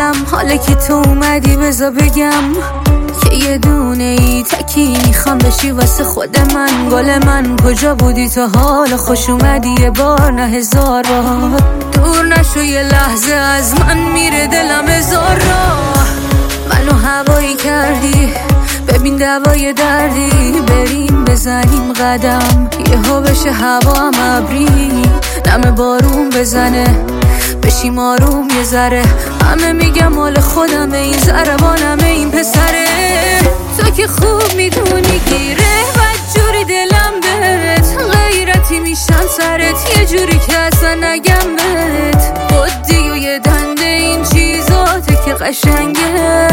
دلم حالا که تو اومدی بذار بگم که یه دونه ای تکی میخوام بشی واسه خود من. گل من کجا بودی تو حالا خوش اومدی یه بار نه هزار بار. دور نشو یه لحظه از من میره دلم هزار راه. منو هوایی کردی ببین دوای دردی. بریم بزنیم قدم یهو بشه هوا هم ابری. نم بارون بزنه بشیم آروم یه ذره. همه میگم مال خودمه این ضربانمه این پسره. تو که خوب میدونی گیره بدجوری دلم بهت. غیرتی میشم سرت یه جوری که اصلا نگم بهت. بودی و یه دنده این چیزاته که قشنگه.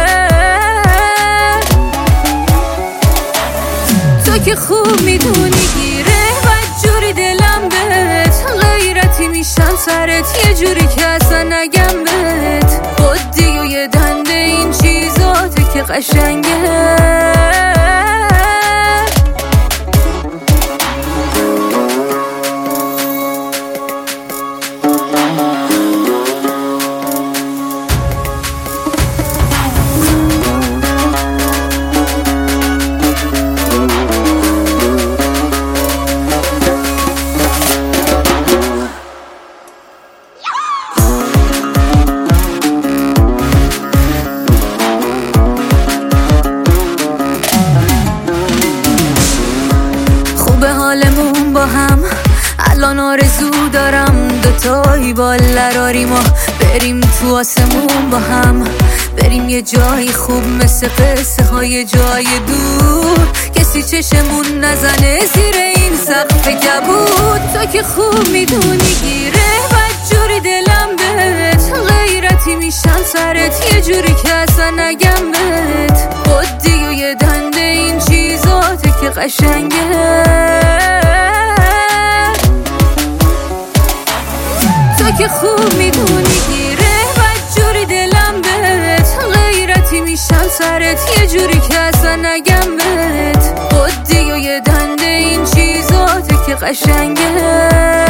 تو که خوب میدونی گیره بدجوری دلم بهت. غیرتی میشم سرت یه جوری که اصلا نگم بهت. بودی و یه دنده این چیزاته که قشنگه. به حالمون با هم الان آرزو دارم دوتایی بالراریم و بریم تو آسمون با هم. بریم یه جایی خوب مثل قصه های جای دور. کسی چشمون نزنه زیر این سقف کبود. تو که خوب میدونی گیره بدجوری دلم بهت. غیرتی میشم سرت یه جوری که اصلا نگم بهت. بودی و یه دنده این چیزاته که قشنگه. تو که خوب میدونی گیره بدجوری دلم بهت. غیرتی میشم سرت یه جوری که اصلا نگم بهت. بودی و یه دنده این چیزاته که قشنگه.